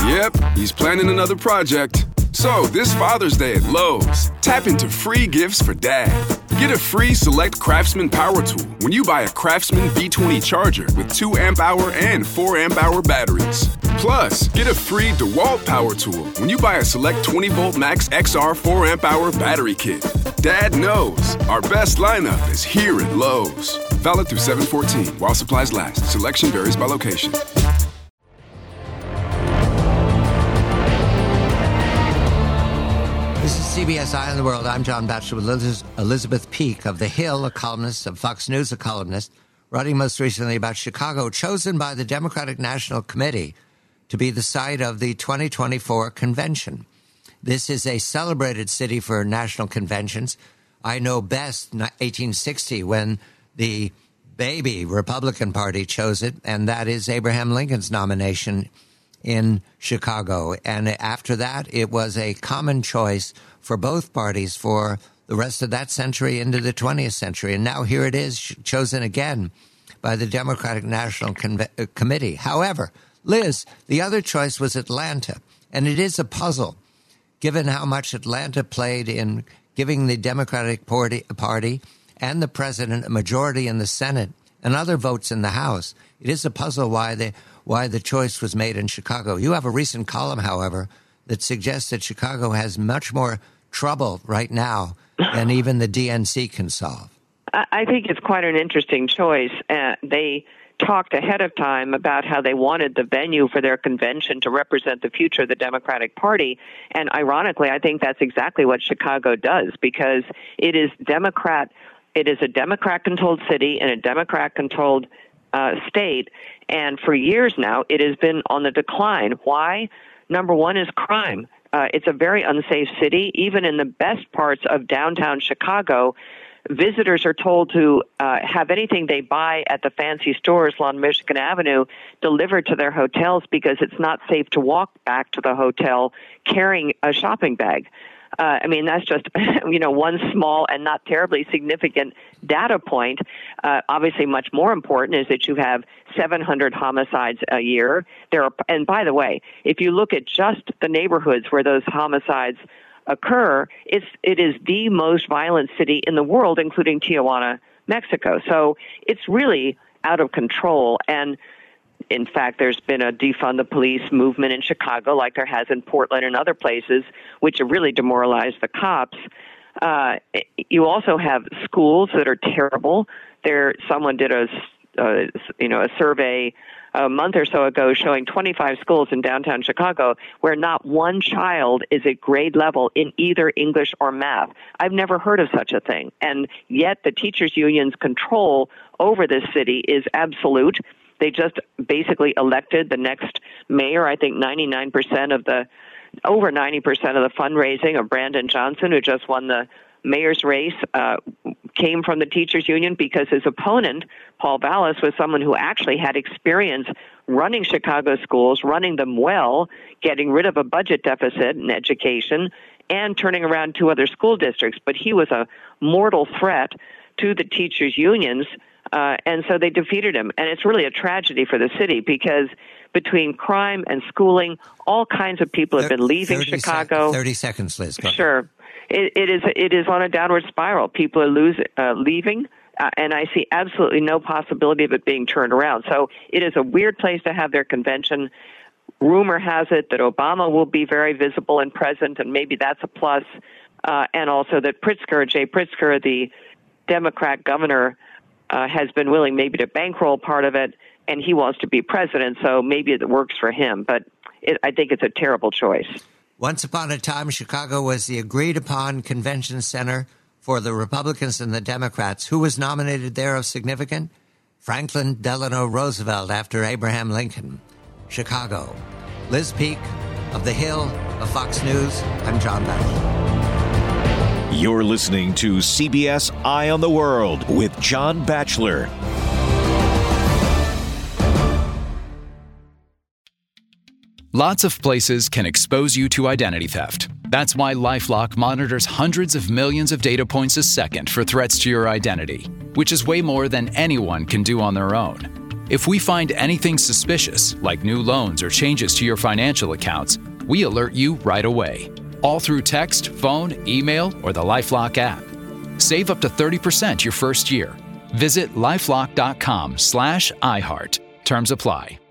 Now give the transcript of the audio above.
Yep, he's planning another project. So, this Father's Day at Lowe's, tap into free gifts for Dad. Get a free Select Craftsman power tool when you buy a Craftsman B20 charger with 2 amp-hour and 4 amp-hour batteries. Plus, get a free DeWalt power tool when you buy a Select 20-volt Max XR 4 amp-hour battery kit. Dad knows our best lineup is here at Lowe's. Valid through 7/14 while supplies last. Selection varies by location. This is CBS Eye on the World. I'm John Batchelor with Elizabeth Peak of The Hill, a columnist, of Fox News, a columnist, writing most recently about Chicago, chosen by the Democratic National Committee to be the site of the 2024 convention. This is a celebrated city for national conventions. I know best 1860 when the baby Republican Party chose it, and that is Abraham Lincoln's nomination in Chicago. And after that, it was a common choice for both parties for the rest of that century into the 20th century. And now here it is, chosen again by the Democratic National Committee. However, Liz, the other choice was Atlanta. And it is a puzzle, given how much Atlanta played in giving the Democratic Party and the president a majority in the Senate and other votes in the House. It is a puzzle why the choice was made in Chicago. You have a recent column, however, that suggests that Chicago has much more trouble right now than even the DNC can solve. I think it's quite an interesting choice. They talked ahead of time about how they wanted the venue for their convention to represent the future of the Democratic Party. And ironically, I think that's exactly what Chicago does, because it is a Democrat-controlled city and a Democrat-controlled state. And for years now, it has been on the decline. Why? Number one is crime. It's a very unsafe city. Even in the best parts of downtown Chicago, visitors are told to have anything they buy at the fancy stores along Michigan Avenue delivered to their hotels because it's not safe to walk back to the hotel carrying a shopping bag. I mean, that's just, one small and not terribly significant data point. Obviously, much more important is that you have 700 homicides a year. And by the way, if you look at just the neighborhoods where those homicides occur, it is the most violent city in the world, including Tijuana, Mexico. So it's really out of control. And in fact, there's been a defund the police movement in Chicago, like there has in Portland and other places, which have really demoralized the cops. You also have schools that are terrible. Someone did a survey a month or so ago showing 25 schools in downtown Chicago where not one child is at grade level in either English or math. I've never heard of such a thing. And yet the teachers' union's control over this city is absolute. They just basically elected the next mayor. I think over 90% of the fundraising of Brandon Johnson, who just won the mayor's race, came from the teachers union because his opponent, Paul Vallas, was someone who actually had experience running Chicago schools, running them well, getting rid of a budget deficit in education, and turning around 2 other school districts. But he was a mortal threat to the teachers unions. And so they defeated him. And it's really a tragedy for the city because between crime and schooling, all kinds of people have been leaving Chicago. 30 seconds, Liz. Go ahead. Sure. It is on a downward spiral. People are leaving, and I see absolutely no possibility of it being turned around. So it is a weird place to have their convention. Rumor has it that Obama will be very visible and present, and maybe that's a plus. And also that Jay Pritzker, the Democrat governor, has been willing maybe to bankroll part of it, and he wants to be president, so maybe it works for him. But I think it's a terrible choice. Once upon a time, Chicago was the agreed-upon convention center for the Republicans and the Democrats. Who was nominated there of significance? Franklin Delano Roosevelt after Abraham Lincoln. Chicago. Liz Peak of The Hill of Fox News. I'm John Batchelor. You're listening to CBS Eye on the World with John Batchelor. Lots of places can expose you to identity theft. That's why LifeLock monitors hundreds of millions of data points a second for threats to your identity, which is way more than anyone can do on their own. If we find anything suspicious, like new loans or changes to your financial accounts, we alert you right away. All through text, phone, email, or the LifeLock app. Save up to 30% your first year. Visit lifelock.com/iHeart. Terms apply.